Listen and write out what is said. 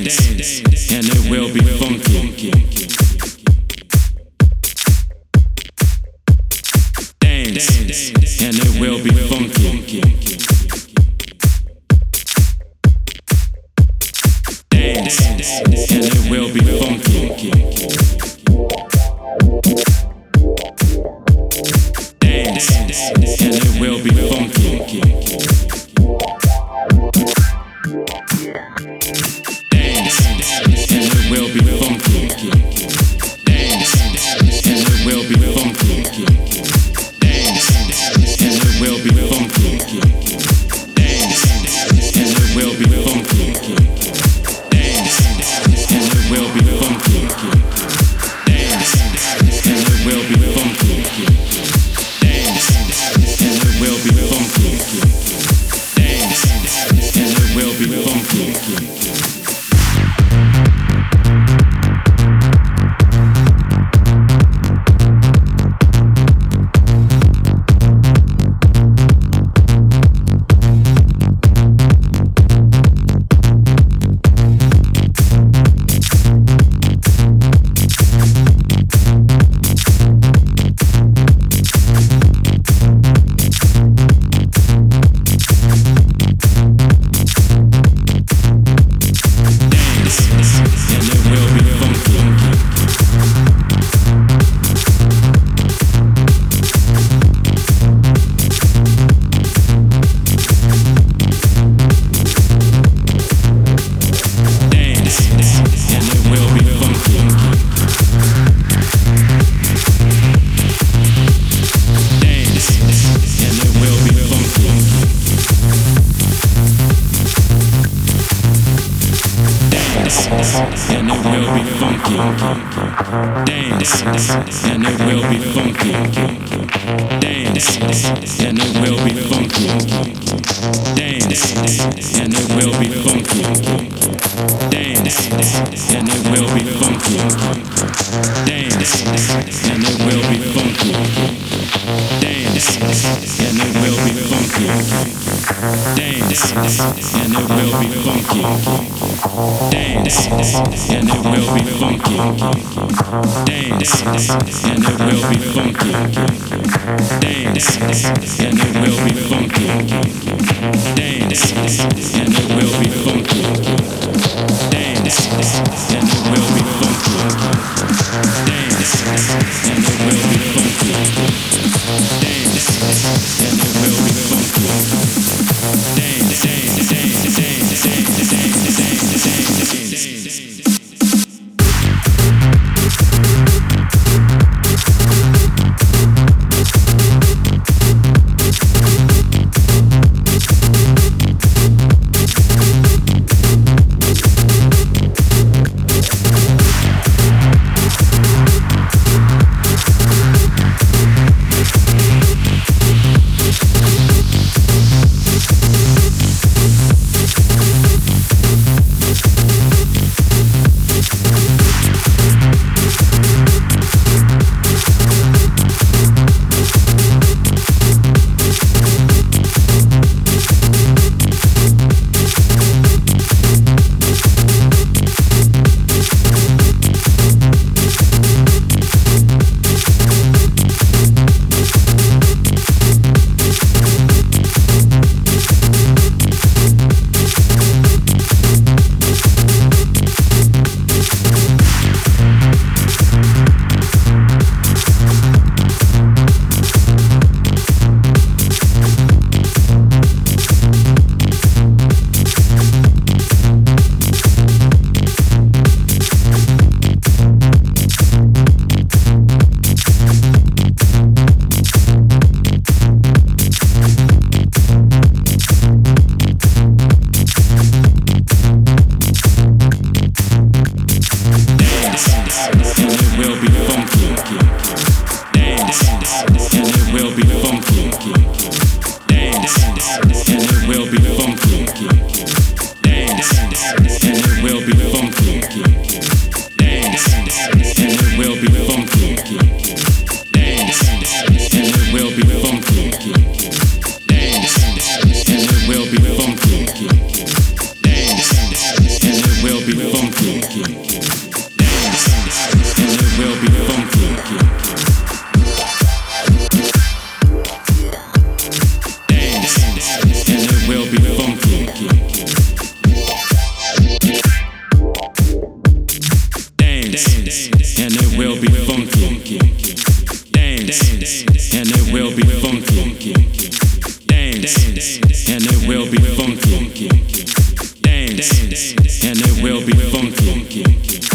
and it will be funky. Dance, and it will be funky. Dance, and it will be funky. Dance, and it will be funky. Dance, and it will be funky. Dance, and it will be funky. Dance, and it will be funky. Dance, and it will be funky. Dance, and it will be funky. Dance, and it will be funky. Dance, and it will be funky. Dance, and it will be funky. And it will be funky. Dance, and it will be funky. Dance, and it will be funky. Dance, and it will be funky. Dance, and it will be funky. Dance, and it will be funky. Dance, and it will be funky. Dance, and it will be funky. Dance, and it will be funky. Dance, and it will be funky. Dance, and it will be funky. Dance, and it will be funky. Dance, and it will be funky. Dance, and it will be funky. Dance, and it will be funky. Dance, dance, dance, dance, dance, dance, dance, dance. and it will be funky. Dance, and it will be funky. Dance, and it will be funky. Dance, and it will be funky.